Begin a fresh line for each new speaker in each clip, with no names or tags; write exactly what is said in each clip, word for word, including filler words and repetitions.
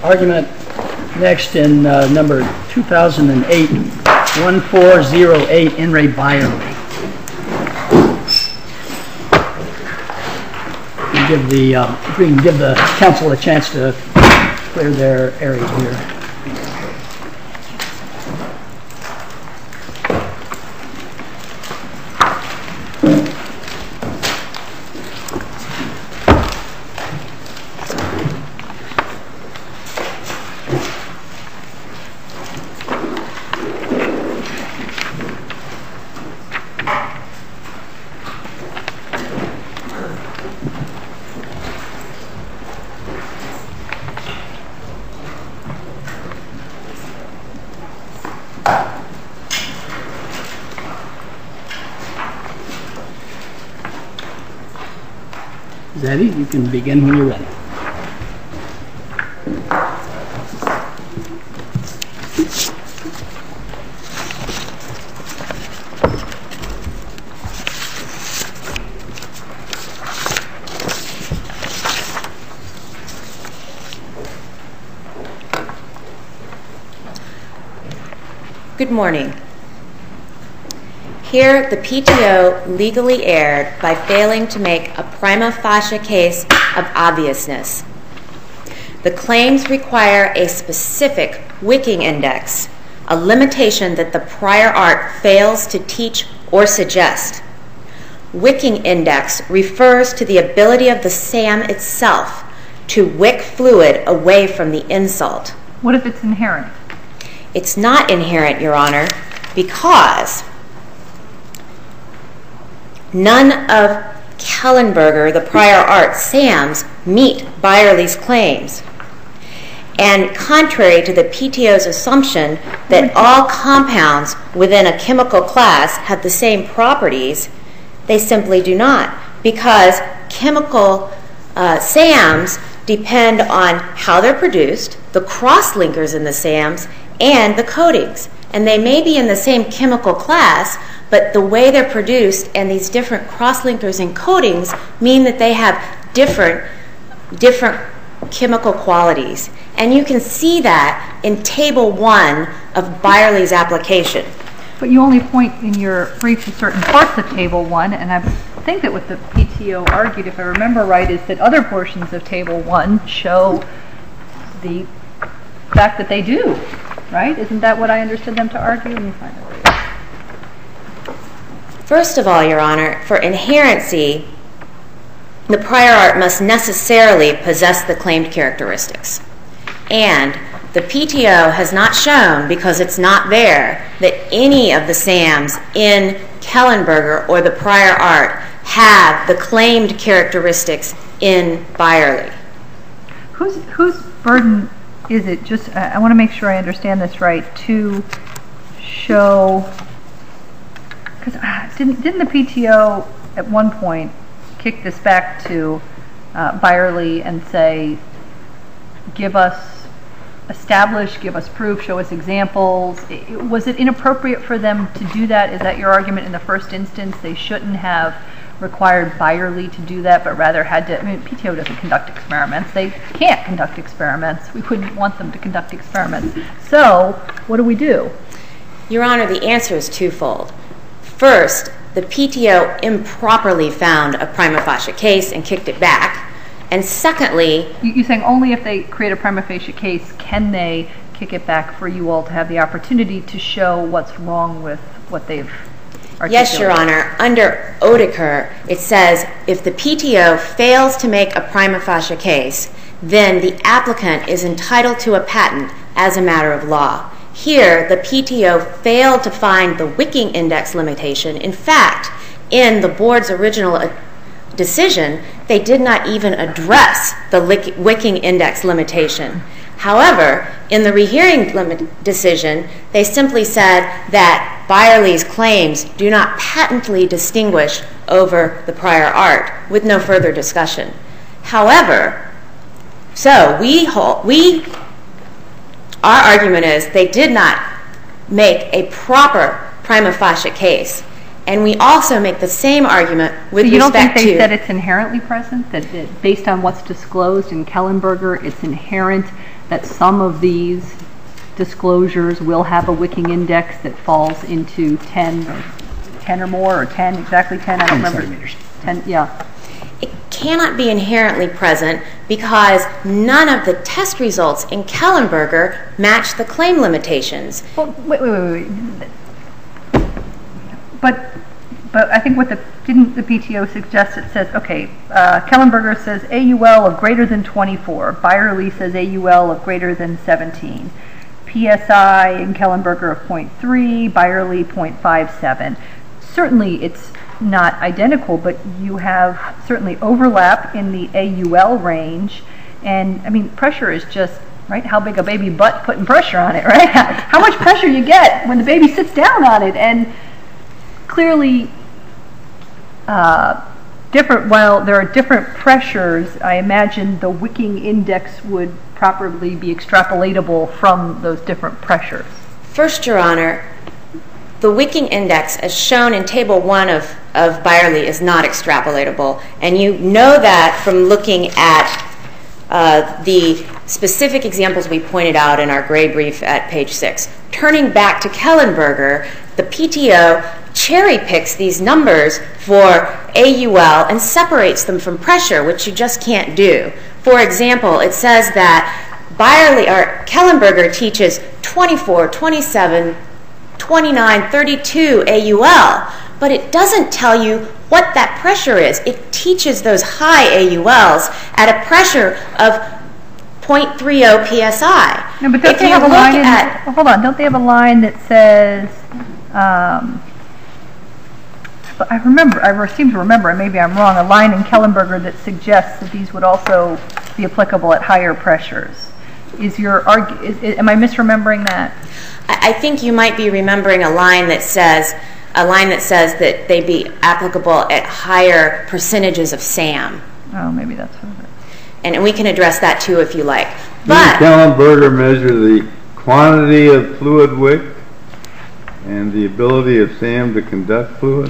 argument next in uh, number two thousand eight, one four zero eight, In re Byerly. We give the, uh, if we can give the council a chance to clear their area here. Zeddy, you can begin when you're ready.
Good morning. Here, the P T O legally erred by failing to make a prima facie case of obviousness. The claims require a specific wicking index, a limitation that the prior art fails to teach or suggest. Wicking index refers to the ability of the SAM itself to wick fluid away from the insult.
What if it's inherent?
It's not inherent, Your Honor, because none of Kellenberger, the prior art SAMs, meet Byerly's claims. And contrary to the P T O's assumption that all compounds within a chemical class have the same properties, they simply do not, because chemical uh, SAMs depend on how they're produced, the cross-linkers in the SAMs, and the coatings. And they may be in the same chemical class, but the way they're produced and these different cross-linkers and coatings mean that they have different, different chemical qualities. And you can see that in Table one of Byerly's application.
But you only point in your brief to certain parts of Table one, and I think that what the P T O argued, if I remember right, is that other portions of Table one show the fact that they do, right? Isn't that what I understood them to argue? Let me find it.
First of all, Your Honor, for inherency, the prior art must necessarily possess the claimed characteristics. And the P T O has not shown, because it's not there, that any of the SAMs in Kellenberger or the prior art have the claimed characteristics in Byerly.
Whose, whose burden is it, just, uh, I want to make sure I understand this right, to show, because uh, didn't, didn't the P T O at one point kick this back to uh, Byerly and say, give us, establish, give us proof, show us examples? It, was it inappropriate for them to do that? Is that your argument in the first instance? They shouldn't have required Byerly to do that, but rather had to, I mean, P T O doesn't conduct experiments. They can't conduct experiments. We wouldn't want them to conduct experiments. So, what do we do?
Your Honor, the answer is twofold. First, the P T O improperly found a prima facie case and kicked it back. And secondly...
You're saying only if they create a prima facie case can they kick it back for you all to have the opportunity to show what's wrong with what they've articulated?
Yes, Your Honor. Under Oedeker, it says if the P T O fails to make a prima facie case, then the applicant is entitled to a patent as a matter of law. Here, the P T O failed to find the wicking index limitation. In fact, in the board's original decision, they did not even address the wicking index limitation. However, in the rehearing limit decision, they simply said that Byerly's claims do not patently distinguish over the prior art, with no further discussion. However, so we, hold, we our argument is they did not make a proper prima facie case. And we also make the same argument with
so you don't
respect to...
think they said it's inherently present? That, that based on what's disclosed in Kellenberger, it's inherent that some of these disclosures will have a wicking index that falls into ten or, ten or more, or ten, exactly ten, I don't remember.
Centimeters.
ten, yeah.
It cannot be inherently present because none of the test results in Kellenberger match the claim limitations.
Well, wait, wait, wait, wait. But, but I think what the, didn't the P T O suggest, it says, okay, uh, Kellenberger says A U L of greater than twenty-four. Byerly says A U L of greater than seventeen. P S I in Kellenberger of zero point three, Byerly zero point five seven. Certainly it's not identical, but you have certainly overlap in the A U L range. And, I mean, pressure is just, right, how big a baby butt putting pressure on it, right? How much pressure you get when the baby sits down on it. And clearly, uh, different, while there are different pressures, I imagine the wicking index would properly be extrapolatable from those different pressures.
First, Your Honor, the wicking index, as shown in Table one of, of Byerly, is not extrapolatable. And you know that from looking at uh, the specific examples we pointed out in our gray brief at page six. Turning back to Kellenberger, the P T O cherry picks these numbers for A U L and separates them from pressure, which you just can't do. For example, it says that Byerly or Kellenberger teaches twenty-four, twenty-seven, twenty-nine, thirty-two A U L, but it doesn't tell you what that pressure is. It teaches those high A U Ls at a pressure of zero point three zero P S I.
No, but don't
if
they
you
have a
look
line in,
at,
well, hold on, don't they have a line that says, um, I remember, I seem to remember, and maybe I'm wrong, a line in Kellenberger that suggests that these would also be applicable at higher pressures. Is your argu- is, is, am I misremembering that?
I, I think you might be remembering a line that says a line that says that they be applicable at higher percentages of SAM.
Oh, maybe that's what it is.
And we can address that too if you like.
Did
But
Kellenberger measure the quantity of fluid wick and the ability of SAM to conduct fluid?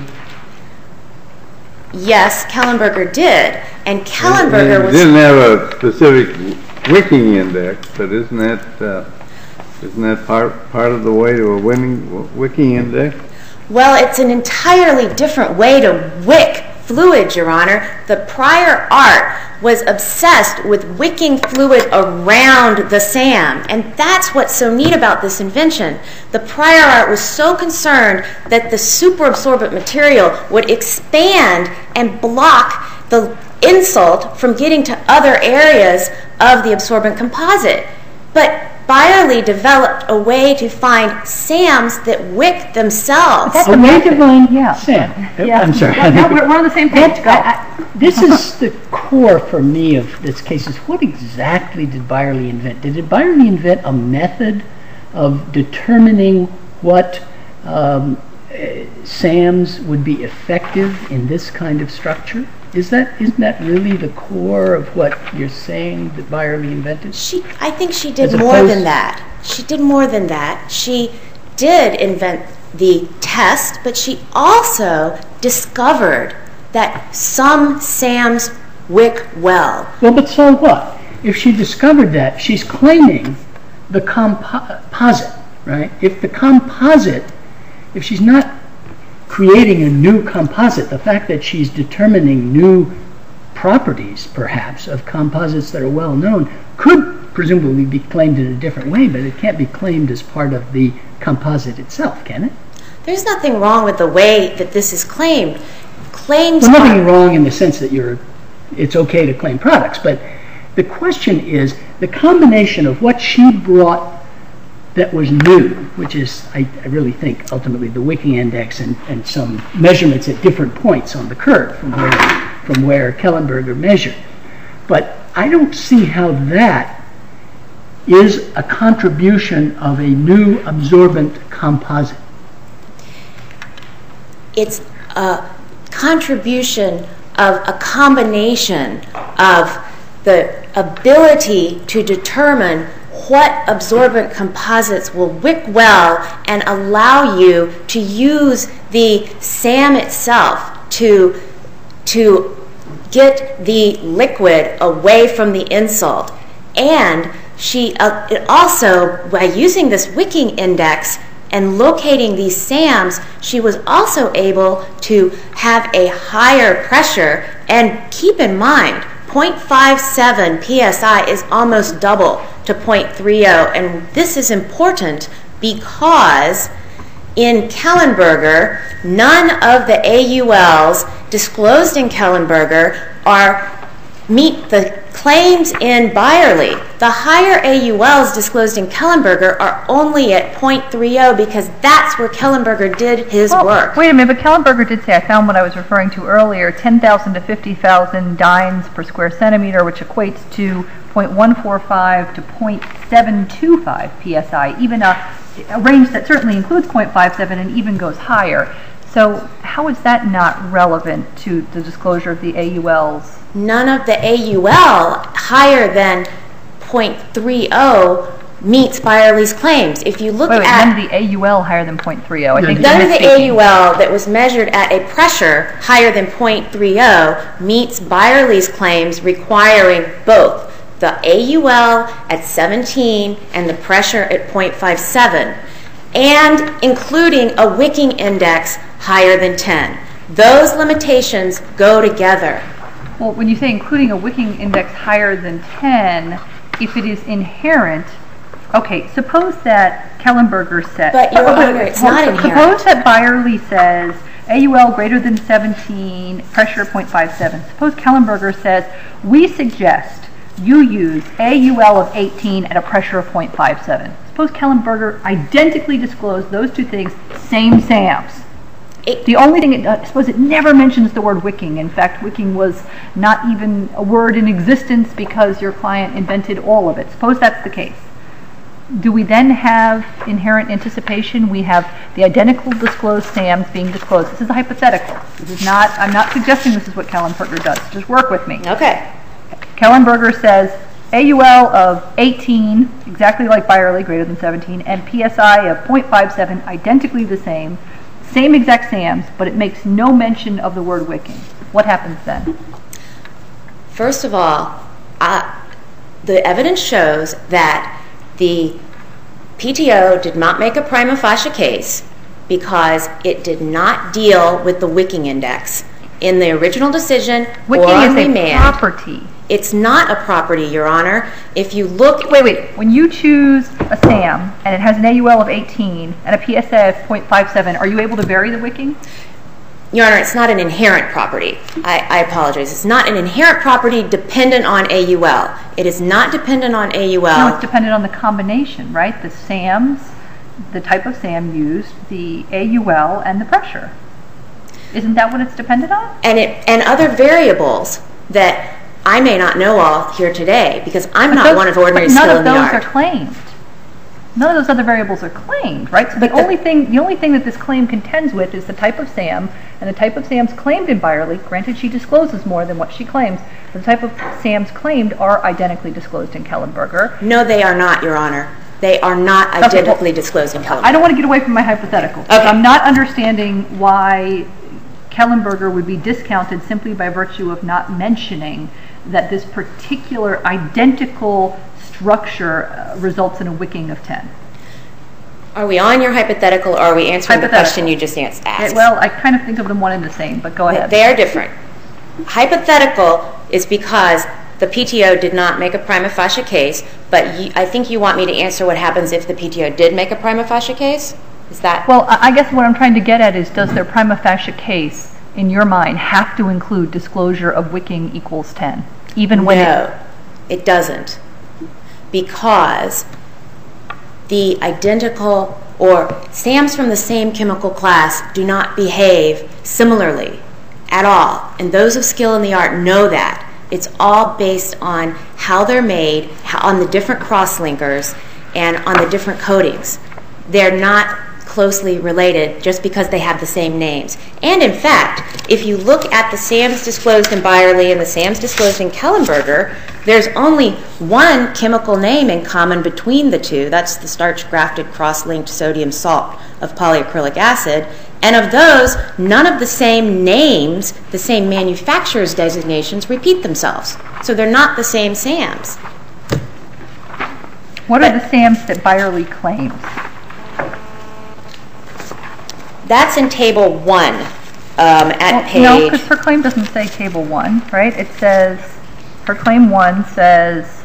yes, Kellenberger did, and Kellenberger
It
was
didn't have a specific wicking index, but isn't that uh, isn't that part part of the way to a winning wicking index?
well. It's an entirely different way to wick fluid, Your Honor. The prior art was obsessed with wicking fluid around the SAM, and that's what's so neat about this invention. The prior art was so concerned that the superabsorbent material would expand and block the insult from getting to other areas of the absorbent composite. But Byerly developed a way to find SAMs that wick themselves.
That's
A
the
way
method.
to find
Yeah.
Sam.
Yeah.
I'm sorry.
Well, no, we're, we're on the same page.
That-
Go.
I- I- This is the core for me of this case, is what exactly did Byerly invent? Did Byerly invent a method of determining what um, uh, SAMs would be effective in this kind of structure? Is that, isn't that really the core of what you're saying that Byerly invented?
She, I think she did
As
more
opposed-
than that. She did more than that. She did invent the test, but she also discovered that some SAMs wick well.
Well, but so what? If she discovered that, she's claiming the composite, right? If the composite, if she's not creating a new composite, the fact that she's determining new properties, perhaps, of composites that are well known, could presumably be claimed in a different way, but it can't be claimed as part of the composite itself, can it?
There's nothing wrong with the way that this is claimed. Claims
Well, nothing
are,
wrong in the sense that you're, it's okay to claim products, but the question is the combination of what she brought that was new, which is, I, I really think, ultimately the wicking index and, and some measurements at different points on the curve from where, from where Kellenberger measured. But I don't see how that is a contribution of a new absorbent composite.
it's a contribution of a combination of the ability to determine what absorbent composites will wick well and allow you to use the SAM itself to, to get the liquid away from the insult. And she uh, it also, by using this wicking index and locating these SAMs, she was also able to have a higher pressure. And keep in mind, zero point five seven P S I is almost double to zero point three zero. And this is important because in Kellenberger, none of the A U Ls disclosed in Kellenberger are meet the claims in Byerly. The higher A U Ls disclosed in Kellenberger are only at zero point three zero because that's where Kellenberger did his
well,
work.
Wait a minute, but Kellenberger did say, I found what I was referring to earlier, ten thousand to fifty thousand dynes per square centimeter, which equates to zero point one four five to zero point seven two five P S I, even a, a range that certainly includes zero point five seven and even goes higher. So how is that not relevant to the disclosure of the A U Ls?
None of the A U L higher than zero point three zero meets Byerly's claims. If you look
wait, wait,
at
none of the A U L higher than zero point three zero. I think
none of the A U L that was measured at a pressure higher than zero point three zero meets Byerly's claims requiring both the A U L at seventeen and the pressure at zero point five seven, and including a wicking index higher than ten. Those limitations go together.
Well, when you say including a wicking index higher than ten, if it is inherent, okay, suppose that Kellenberger said...
But, Your
oh, wait,
Honor,
wait,
it's
hold,
not
suppose
inherent.
Suppose that Byerly says A U L greater than seventeen, pressure zero point five seven. Suppose Kellenberger says, we suggest you use A U L of eighteen at a pressure of zero point five seven. Suppose Kellenberger identically disclosed those two things, same SAMs. It, the only thing, it, uh, I suppose it never mentions the word wicking. In fact, wicking was not even a word in existence because your client invented all of it. Suppose that's the case. Do we then have inherent anticipation? We have the identical disclosed SAMs being disclosed. This is a hypothetical. This is not, I'm not suggesting this is what Kellenberger does. Just work with me.
Okay.
Kellenberger says A U L of eighteen, exactly like Byerly, greater than seventeen, and P S I of zero point five seven, identically the same. Same exact SAMs, but it makes no mention of the word wicking. What happens then?
First of all, uh, the evidence shows that the P T O did not make a prima facie case because it did not deal with the wicking index. In the original decision
wicking
or on
is
remand,
a property.
It's not a property, Your Honor. If you look...
Wait, wait. When you choose a SAM and it has an A U L of eighteen and a P S I of zero point five seven, are you able to vary the wicking?
Your Honor, it's not an inherent property. I, I apologize. It's not an inherent property dependent on A U L. It is not dependent on A U L.
No, it's dependent on the combination, right? The SAMs, the type of SAM used, the A U L, and the pressure. Isn't that what it's dependent on?
And it and other variables that I may not know all here today because I'm
but
not
those,
one of ordinary
skill
in the art.
None of those are claimed. None of those other variables are claimed, right? So
but
the,
the
only thing the only thing that this claim contends with is the type of SAM, and the type of SAMs claimed in Byerly. Granted, she discloses more than what she claims. But the type of SAMs claimed are identically disclosed in Kellenberger.
No, they are not, Your Honor. They are not identically okay, well, disclosed in Kellenberger.
I don't want to get away from my hypothetical.
Okay.
I'm not understanding why Kellenberger would be discounted simply by virtue of not mentioning that this particular identical structure uh, results in a wicking of ten.
Are we on your hypothetical or are we answering the question you just asked?
It, well, I kind of think of them one and the same, but go ahead.
They are different. Hypothetical is because the P T O did not make a prima facie case, but you, I think you want me to answer what happens if the P T O did make a prima facie case? Is that?
Well, I guess what I'm trying to get at is, does their prima facie case, in your mind, have to include disclosure of wicking equals ten? Even when
no, it, it doesn't. Because the identical or SAMs from the same chemical class do not behave similarly at all. And those of skill in the art know that. It's all based on how they're made, how, on the different cross-linkers, and on the different coatings. They're not closely related just because they have the same names. And in fact, if you look at the SAMs disclosed in Byerly and the SAMs disclosed in Kellenberger, there's only one chemical name in common between the two. That's the starch-grafted cross-linked sodium salt of polyacrylic acid. And of those, none of the same names, the same manufacturer's designations, repeat themselves. So they're not the same SAMs.
What are the SAMs that Byerly claims?
That's in Table one um, at
well,
page...
No, because her claim doesn't say Table one, right? It says, her claim one says,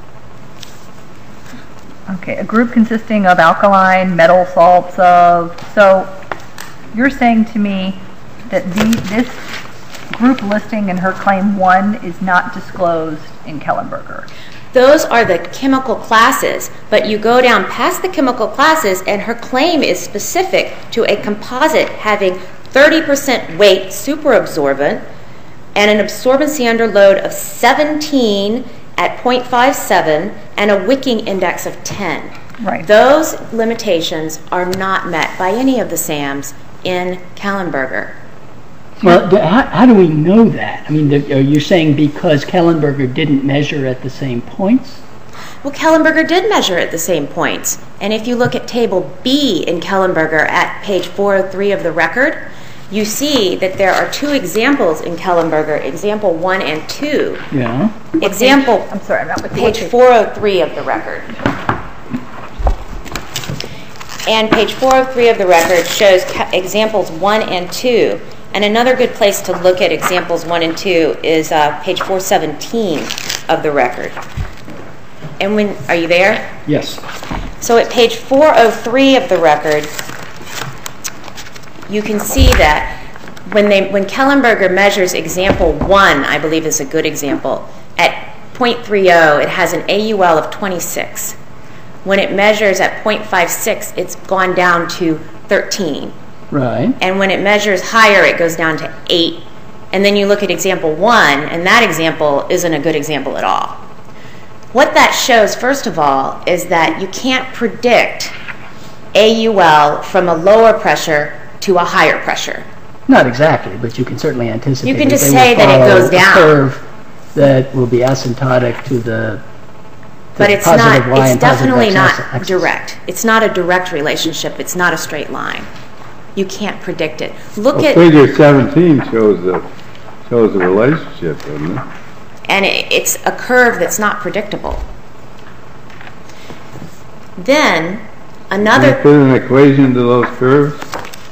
okay, a group consisting of alkaline metal salts of... So you're saying to me that the, this group listing in her claim one is not disclosed in Kellenberger.
Those are the chemical classes, but you go down past the chemical classes and her claim is specific to a composite having thirty percent weight superabsorbent and an absorbency under load of seventeen at zero point five seven and a wicking index of ten.
Right.
Those limitations are not met by any of the SAMs in Kellenberger.
Well, how, how do we know that? I mean, the, are you saying because Kellenberger didn't measure at the same points?
Well, Kellenberger did measure at the same points. And if you look at Table B in Kellenberger at page four oh three of the record, you see that there are two examples in Kellenberger, example one and two.
Yeah.
Example,
I'm sorry, I'm not with
page four oh three of the record. And page four oh three of the record shows ca- examples one and two. And another good place to look at examples one and two is uh, page four seventeen of the record. And when, are you there?
Yes.
So at page four oh three of the record, you can see that when they when Kellenberger measures example one, I believe is a good example, at zero point three oh, it has an A U L of twenty-six. When it measures at zero point five six, it's gone down to thirteen.
Right.
And when it measures higher, it goes down to eight. And then you look at example one, and that example isn't a good example at all. What that shows, first of all, is that you can't predict A U L from a lower pressure to a higher pressure.
Not exactly, but you can certainly anticipate.
You can just
they
say
will
that it
follow
goes
a
down.
curve that will be asymptotic to the, to
But
the
it's
positive
not.
Y
It's
and positive
definitely
X
not
axis.
direct. It's not a direct relationship. It's not a straight line. You can't predict it. Look
Well,
at
figure seventeen shows the shows the relationship, doesn't it?
and it, it's a curve that's not predictable. Then another.
Can you put an equation to those curves?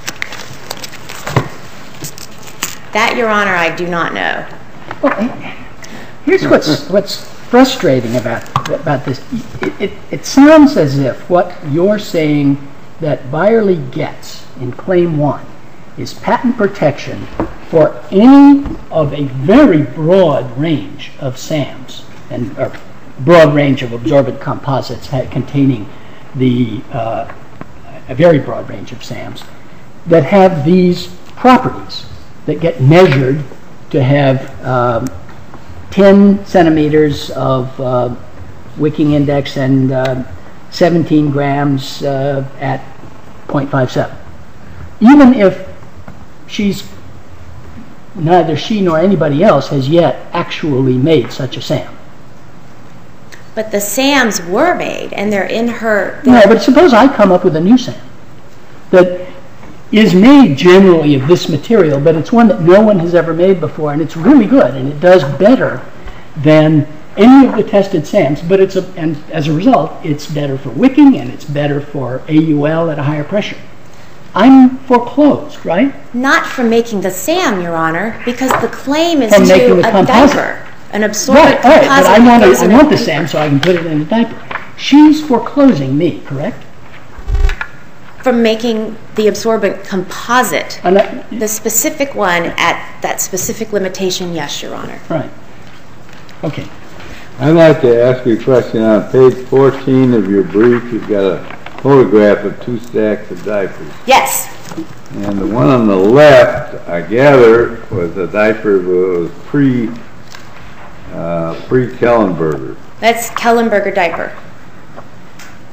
That, Your Honor, I do not know.
Well, here's what's what's frustrating about about this. It, it, it sounds as if what you're saying that Byerly gets in Claim one is patent protection for any of a very broad range of SAMs and or broad range of absorbent composites ha- containing the uh, a very broad range of SAMs that have these properties that get measured to have um, ten centimeters of uh, wicking index and uh, seventeen grams uh, at zero point five seven. Even if she's neither she nor anybody else has yet actually made such a SAM.
But the SAMs were made, and they're in her.
No, but suppose I come up with a new SAM that is made generally of this material, but it's one that no one has ever made before, and it's really good, and it does better than any of the tested SAMs, but it's a, and as a result, it's better for wicking, and it's better for A U L at a higher pressure. I'm foreclosed, right?
Not from making the SAM, Your Honor, because the claim is
From
to
making the
a
composite.
diaper, an absorbent
Right, right,
composite.
but I want,
that
to,
goes
I
in a
want the
diaper.
SAM so I can put it in a diaper. She's foreclosing me, correct?
From making the absorbent composite.
And I-
The specific one at that specific limitation, yes, Your Honor.
Right. Okay.
I'd like to ask you a question. On page fourteen of your brief, you've got a photograph of two stacks of diapers.
Yes.
And the one on the left, I gather, was a diaper that was pre, uh, pre-Kellenberger.
That's Kellenberger diaper.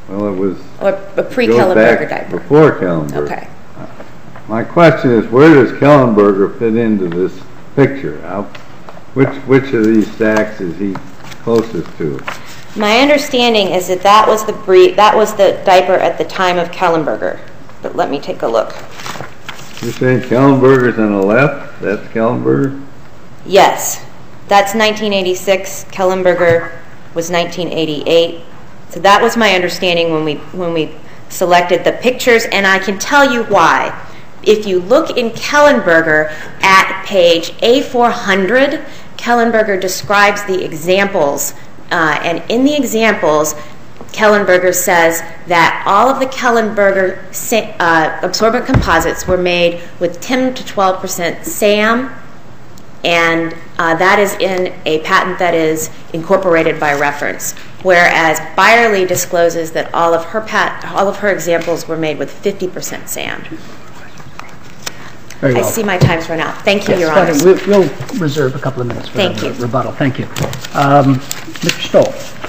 Well, it was...
Or a pre-Kellenberger diaper.
Before Kellenberger.
Okay.
My question is, where does Kellenberger fit into this picture? How, which which of these stacks is he closest to?
My understanding is that that was the bre- that was the diaper at the time of Kellenberger. But let me take a look.
You're saying Kellenberger's on the left? That's Kellenberger?
Yes. That's nineteen eighty-six. Kellenberger was nineteen eighty-eight. So that was my understanding when we when we selected the pictures, and I can tell you why. If you look in Kellenberger at page A four hundred, Kellenberger describes the examples, uh, and in the examples, Kellenberger says that all of the Kellenberger uh, absorbent composites were made with ten to twelve percent SAM, and uh, that is in a patent that is incorporated by reference. Whereas Byerly discloses that all of her pat- all of her examples were made with fifty percent SAM.
Very well.
I see my time's run out. Thank you,
Yes,
Your
fine.
Honors.
We'll, we'll reserve a couple of minutes for
Thank
the
you.
rebuttal. Thank you. Um, Mister Stoll.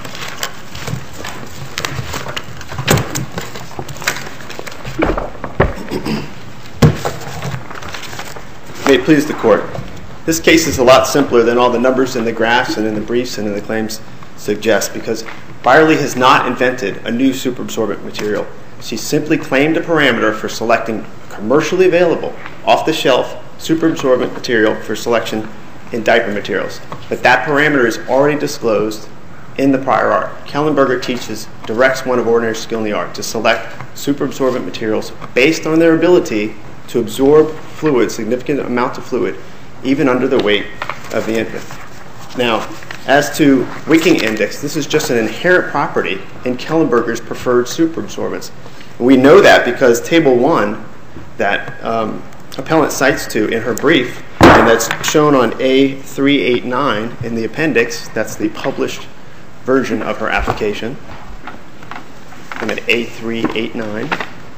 May it please the Court. This case is a lot simpler than all the numbers in the graphs and in the briefs and in the claims suggest, because Byerly has not invented a new superabsorbent material. She simply claimed a parameter for selecting commercially available, off-the-shelf superabsorbent material for selection in diaper materials. But that parameter is already disclosed in the prior art. Kellenberger teaches, directs one of ordinary skill in the art to select superabsorbent materials based on their ability to absorb fluid, significant amount of fluid, even under the weight of the infant. Now, as to wicking index, this is just an inherent property in Kellenberger's preferred superabsorbents. We know that because Table one that um, appellant cites to in her brief, and that's shown on A three eighty-nine in the appendix, that's the published version of her application. I'm at A three eighty-nine.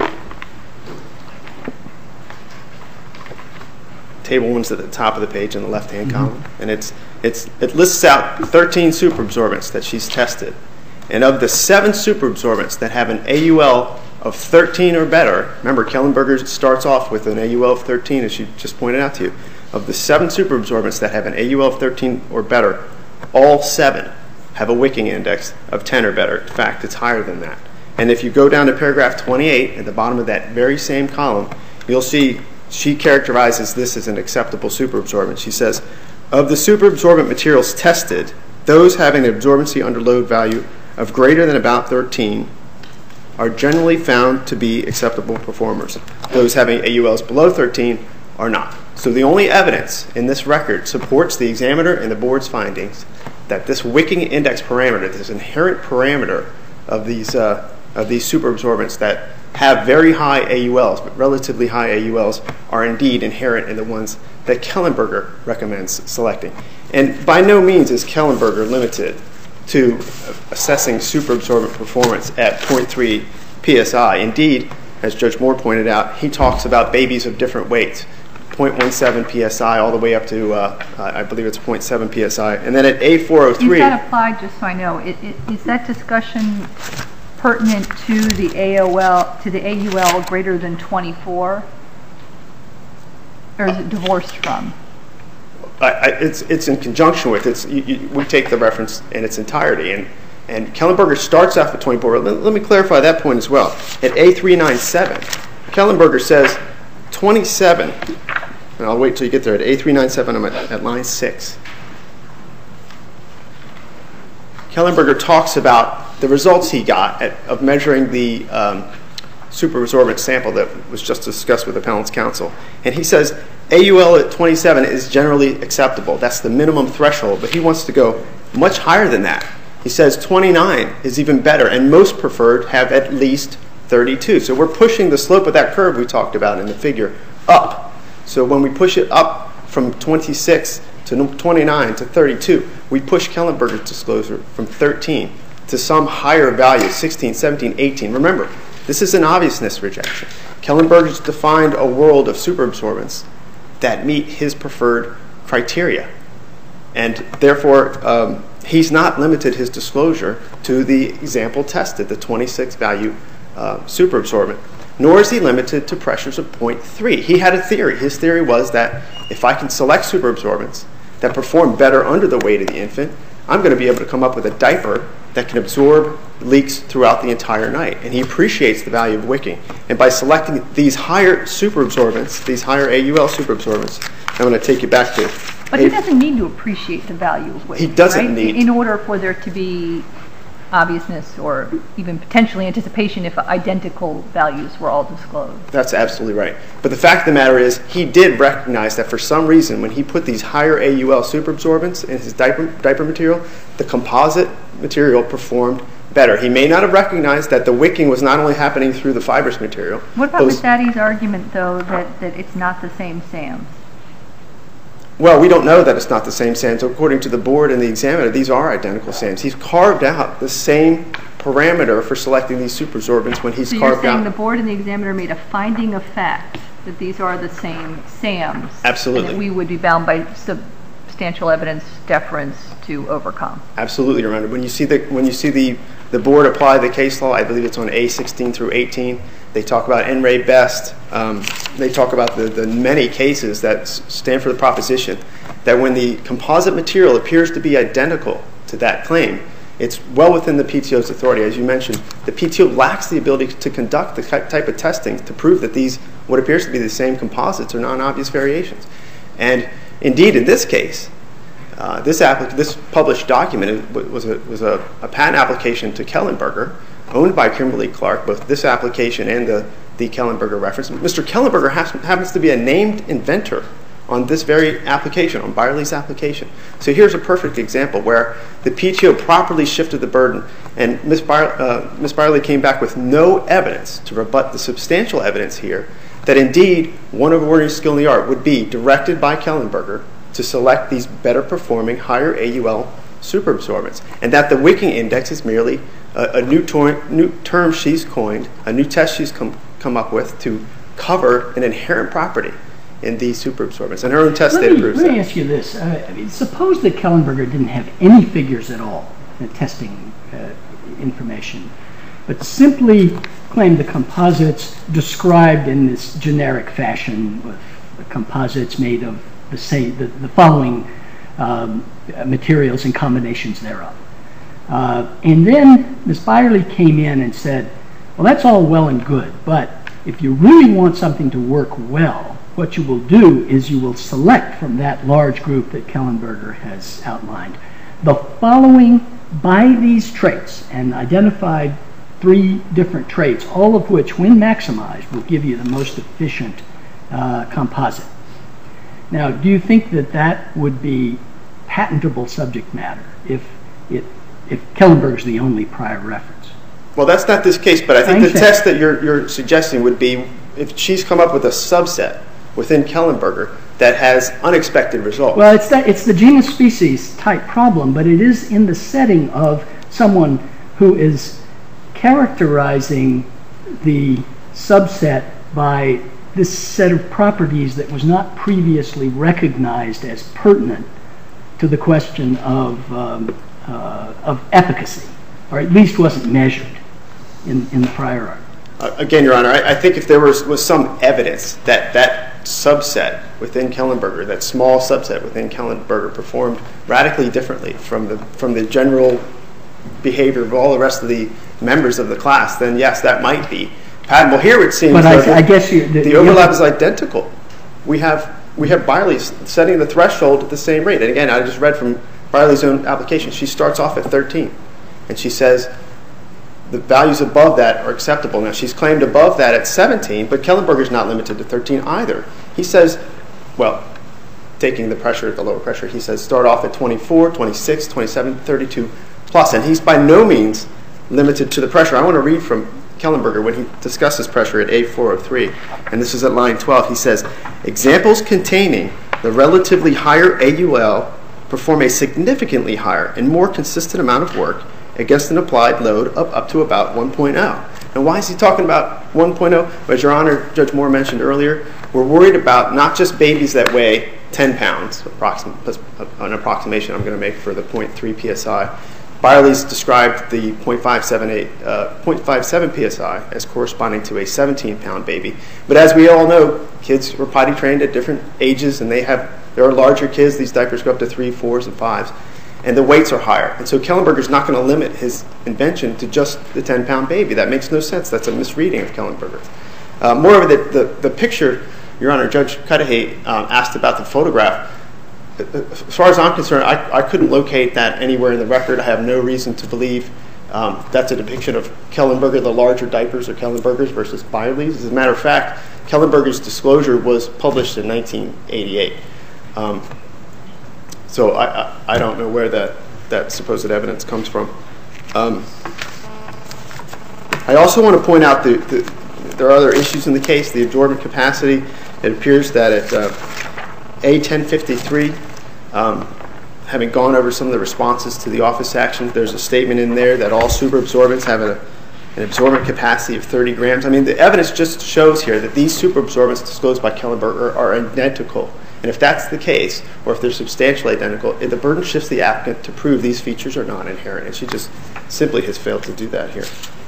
Table one's at the top of the page in the left-hand mm-hmm. column, and it's it's it lists out thirteen superabsorbents that she's tested, and of the seven superabsorbents that have an A U L of thirteen or better, remember Kellenberger starts off with an A U L of thirteen, as she just pointed out to you. Of the seven superabsorbents that have an A U L of thirteen or better, all seven have a wicking index of ten or better. In fact, it's higher than that. And if you go down to paragraph twenty-eight at the bottom of that very same column, you'll see she characterizes this as an acceptable superabsorbent. She says, of the superabsorbent materials tested, those having an absorbency under load value of greater than about thirteen are generally found to be acceptable performers. Those having A U Ls below thirteen are not. So the only evidence in this record supports the examiner and the board's findings that this wicking index parameter, this inherent parameter of these uh, of these superabsorbents that have very high A U Ls, but relatively high A U Ls, are indeed inherent in the ones that Kellenberger recommends selecting. And by no means is Kellenberger limited to assessing superabsorbent performance at zero point three P S I. Indeed, as Judge Moore pointed out, he talks about babies of different weights, zero point one seven P S I all the way up to, uh, I believe it's zero point seven P S I. And then at A four oh three...
Is that applied, just so I know, it, it, is that discussion pertinent to the A O L, to the A U L greater than twenty-four? Or is it divorced from?
I, I, it's it's in conjunction with it's you, you, we take the reference in its entirety, and and Kellenberger starts off at twenty-four. Let, let me clarify that point as well. At A three ninety-seven, Kellenberger says twenty-seven, and I'll wait till you get there. At A three ninety-seven, I'm at, at line six. Kellenberger talks about the results he got at, of measuring the um, superabsorbent sample that was just discussed with the appellant's counsel, and he says A U L at twenty-seven is generally acceptable. That's the minimum threshold, but he wants to go much higher than that. He says twenty-nine is even better, and most preferred have at least thirty-two. So we're pushing the slope of that curve we talked about in the figure up. So when we push it up from twenty-six to twenty-nine to thirty-two, we push Kellenberger's disclosure from thirteen to some higher value, sixteen, seventeen, eighteen. Remember, this is an obviousness rejection. Kellenberger's defined a world of superabsorbents that meet his preferred criteria. And therefore, um, he's not limited his disclosure to the example tested, the twenty-six value uh, superabsorbent, nor is he limited to pressures of zero point three. He had a theory. His theory was that if I can select superabsorbents that perform better under the weight of the infant, I'm going to be able to come up with a diaper that can absorb leaks throughout the entire night. And he appreciates the value of wicking. And by selecting these higher superabsorbents, these higher A U L superabsorbents, I'm going to take you back to...
But he doesn't need to appreciate the value of wicking,
He doesn't
right?
need...
In order for there to be obviousness or even potentially anticipation if identical values were all disclosed.
That's absolutely right. But the fact of the matter is, he did recognize that for some reason, when he put these higher A U L superabsorbents in his diaper, diaper material, the composite material performed better. He may not have recognized that the wicking was not only happening through the fibrous material.
What about Miz Daddy's argument, though, that, that it's not the same SAMs?
Well, we don't know that it's not the same SAMs. According to the board and the examiner, these are identical SAMs. He's carved out the same parameter for selecting these superabsorbents when he's
so
carved out...
So you're saying the board and the examiner made a finding of fact that these are the same SAMs?
Absolutely.
And that we would be bound by substantial evidence deference to overcome?
Absolutely, Your Honor. When you see the, when you see the, the board apply the case law, I believe it's on A sixteen through eighteen, they talk about N. Ray Best. Um, they talk about the, the many cases that stand for the proposition that when the composite material appears to be identical to that claim, it's well within the P T O's authority. As you mentioned, the P T O lacks the ability to conduct the type of testing to prove that these, what appears to be the same composites, are non-obvious variations. And indeed, in this case, uh, this, this published document was, a, was a, a patent application to Kellenberger, owned by Kimberly Clark, both this application and the, the Kellenberger reference. Mister Kellenberger has, happens to be a named inventor on this very application, on Byerly's application. So here's a perfect example where the P T O properly shifted the burden, and Miz Byerly, uh, Miz Byerly came back with no evidence to rebut the substantial evidence here that indeed one of ordinary skill in the art would be directed by Kellenberger to select these better performing higher A U L superabsorbents, and that the wicking index is merely a, a new, to new term she's coined, a new test she's come, come up with to cover an inherent property in these superabsorbents. And her own test data proves that.
Let me ask you this. Uh, I mean, suppose that Kellenberger didn't have any figures at all in testing uh, information, but simply claimed the composites described in this generic fashion with the composites made of the same, the, the following um, materials and combinations thereof. Uh, and then Miz Byerly came in and said, well, that's all well and good, but if you really want something to work well, what you will do is you will select from that large group that Kellenberger has outlined the following by these traits, and identified three different traits, all of which, when maximized, will give you the most efficient uh, composite. Now, do you think that that would be patentable subject matter if, it, if Kellenberger is the only prior reference?
Well, that's not this case, but I think I the test that you're, you're suggesting would be if she's come up with a subset within Kellenberger that has unexpected results.
Well, it's, that, it's the genus species type problem, but it is in the setting of someone who is characterizing the subset by this set of properties that was not previously recognized as pertinent to the question of, um, uh, of efficacy, or at least wasn't measured in, in the prior art.
Uh, again, Your Honor, I, I think if there was, was some evidence that that subset within Kellenberger, that small subset within Kellenberger, performed radically differently from the, from the general behavior of all the rest of the members of the class, then yes, that might be patentable. Here it seems
but
that
I, I guess you,
the, the overlap is identical. We have, we have Byerly setting the threshold at the same rate. And again, I just read from Byerly's own application. She starts off at thirteen, and she says the values above that are acceptable. Now, she's claimed above that at seventeen, but Kellenberger's not limited to thirteen either. He says, well, taking the pressure at the lower pressure, he says start off at twenty-four, twenty-six, twenty-seven, thirty-two plus, and he's by no means limited to the pressure. I want to read from Kellenberger when he discusses pressure at A four oh three, and this is at line twelve. He says, examples containing the relatively higher A U L perform a significantly higher and more consistent amount of work against an applied load of up to about one point oh. And why is he talking about one point oh? As Your Honor, Judge Moore mentioned earlier, we're worried about not just babies that weigh ten pounds, approximate, an approximation I'm going to make for the zero point three P S I. Byerly's described the zero point five seven eight, uh, zero point five seven P S I as corresponding to a seventeen pound baby. But as we all know, kids were potty trained at different ages, and they have there are larger kids. These diapers go up to three, fours, and fives, and the weights are higher. And so Kellenberger's not going to limit his invention to just the ten pound baby. That makes no sense. That's a misreading of Kellenberger. Uh, moreover, the, the, the picture, Your Honor, Judge Cudahy um, asked about the photograph. As far as I'm concerned, I, I couldn't locate that anywhere in the record. I have no reason to believe um, that's a depiction of Kellenberger, the larger diapers, or Kellenberger's versus Byerly's. As a matter of fact, Kellenberger's disclosure was published in nineteen eighty-eight. Um, so I, I, I don't know where that, that supposed evidence comes from. Um, I also want to point out that the, there are other issues in the case. The absorbent capacity, it appears that at uh, A ten fifty-three, um, having gone over some of the responses to the office action, there's a statement in there that all superabsorbents have a, an absorbent capacity of thirty grams. I mean, the evidence just shows here that these superabsorbents disclosed by Kellenberger are identical. And if that's the case, or if they're substantially identical, the burden shifts the applicant to prove these features are not inherent. And she just simply has failed to do that here.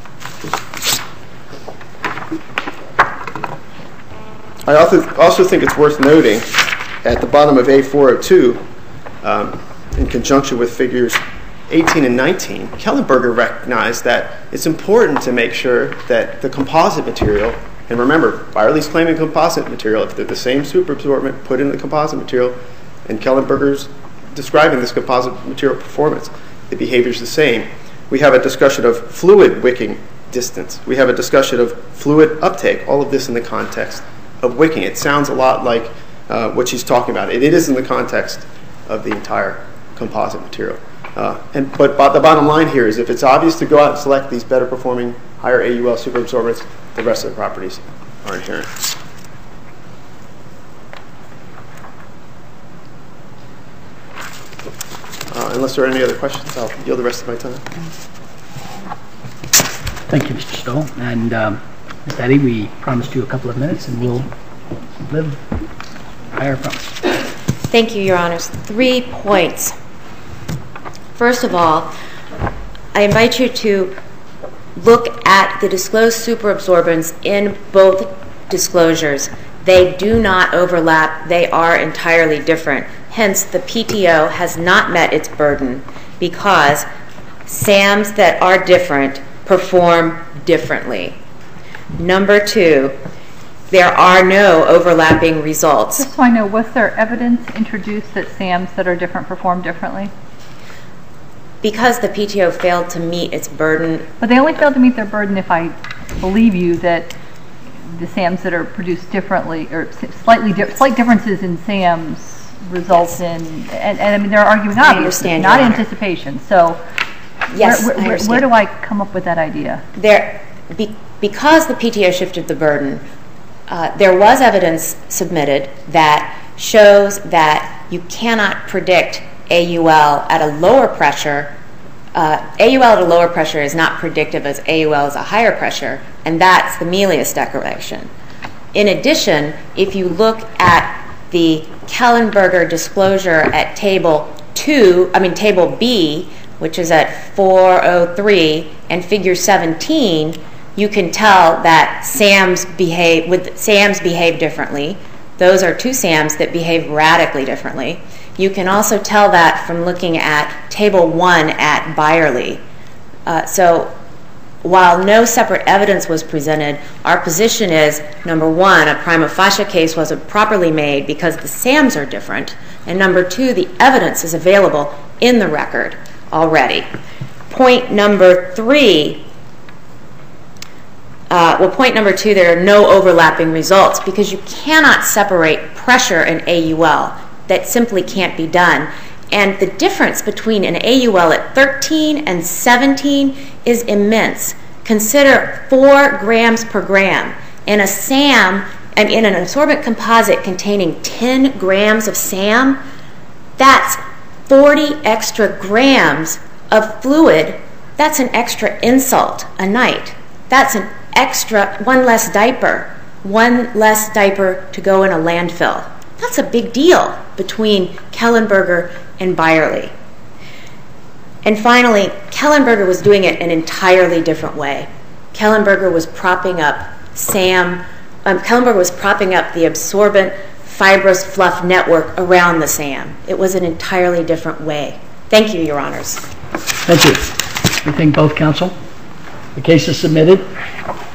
I also, also think it's worth noting at the bottom of A four oh two, um, in conjunction with figures eighteen and nineteen, Kellenberger recognized that it's important to make sure that the composite material, and remember, Byerly's claiming composite material, if they're the same superabsorbent put in the composite material, and Kellenberger's describing this composite material performance, the behavior's the same. We have a discussion of fluid wicking distance. We have a discussion of fluid uptake, all of this in the context of wicking. It sounds a lot like uh, what she's talking about. It, it is in the context of the entire composite material. Uh, and but, but the bottom line here is if it's obvious to go out and select these better performing higher A U L superabsorbents, the rest of the properties are inherent. Uh, unless there are any other questions, I'll yield the rest of my time.
Thank you, Mister Stoll. And um, Miz Eddy, we promised you a couple of minutes, and we'll live by our promise.
Thank you, Your Honors. Three points. First of all, I invite you to look at the disclosed superabsorbents in both disclosures. They do not overlap. They are entirely different. Hence, the P T O has not met its burden because SAMs that are different perform differently. Number two, there are no overlapping results.
Just so I know, was there evidence introduced that SAMs that are different perform differently?
Because the P T O failed to meet its burden.
But they only failed to meet their burden if I believe you that the SAMs that are produced differently, or slightly di- slight differences in SAMs results
Yes.
in, and, and I mean they're arguing obviously, not anticipation. So
Yes,
where,
I
where,
understand.
where do I come up with that idea?
There, be, because the P T O shifted the burden, uh, there was evidence submitted that shows that you cannot predict A U L at a lower pressure. Uh, A U L at a lower pressure is not predictive as A U L is a higher pressure, and that's the Melius declaration. In addition, if you look at the Kellenberger disclosure at table two, I mean table B, which is at four oh three, and figure seventeen, you can tell that SAMs behave with SAMs behave differently. Those are two SAMs that behave radically differently. You can also tell that from looking at table one at Byerly. Uh, so while no separate evidence was presented, our position is, number one, a prima facie case wasn't properly made because the SAMs are different, and number two, the evidence is available in the record already. Point number three, uh, well, point number two, there are no overlapping results because you cannot separate pressure and A U L. That simply can't be done. And the difference between an A U L at thirteen and seventeen is immense. Consider four grams per gram. In a SAM, and in an absorbent composite containing ten grams of SAM, that's forty extra grams of fluid. That's an extra insult a night. That's an extra, one less diaper, one less diaper to go in a landfill. That's a big deal. between Kellenberger and Byerly. And finally, Kellenberger was doing it an entirely different way. Kellenberger was propping up SAM, um, Kellenberger was propping up the absorbent fibrous fluff network around the SAM. It was an entirely different way. Thank you, Your Honors.
Thank you. We thank both counsel. The case is submitted.